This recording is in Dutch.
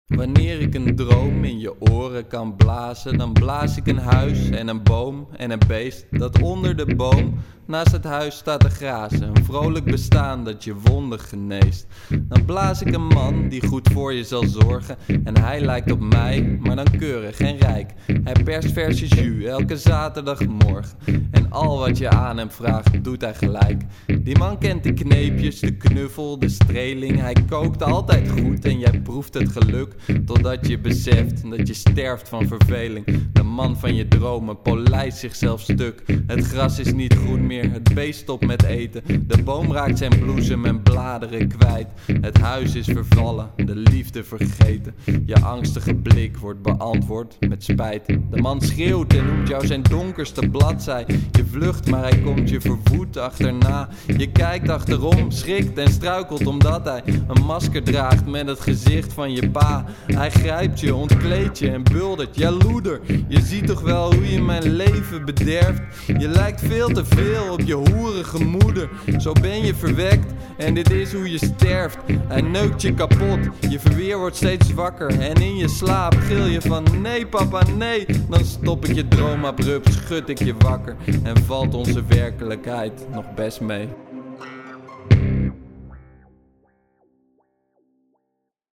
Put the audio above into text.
Wanneer ik een droom in je oren kan blazen, dan blaas ik een huis en een boom en een beest dat onder de boom naast het huis staat te grazen. Een vrolijk bestaan dat je wonden geneest. Dan blaas ik een man die goed voor je zal zorgen. En hij lijkt op mij, maar dan keurig en rijk. Hij perst verse jus elke zaterdagmorgen. En al wat je aan hem vraagt, doet hij gelijk. Die man kent de kneepjes, de knuffel, de streling. Hij kookt altijd goed en jij proeft het geluk. Totdat je beseft dat je sterft van verveling. De man van je dromen polijst zichzelf stuk. Het gras is niet groen meer, het beest stopt met eten. De boom raakt zijn bloesem en bladeren kwijt. Het huis is vervallen, de liefde vergeten. Je angstige blik wordt beantwoord met spijt. De man schreeuwt en noemt jou zijn donkerste bladzij. Je vlucht, maar hij komt je verwoed achterna. Je kijkt achterom, schrikt en struikelt omdat hij een masker draagt met het gezicht van je pa. Hij grijpt je, ontkleedt je en buldert. Ja, loeder, je ziet toch wel hoe je mijn leven bederft. Je lijkt veel te veel op je hoerige moeder. Zo ben je verwekt en dit is hoe je sterft. Hij neukt je kapot, je verweer wordt steeds zwakker. En in je slaap gil je van nee papa nee. Dan stop ik je droom abrupt, schud ik je wakker. En valt onze werkelijkheid nog best mee.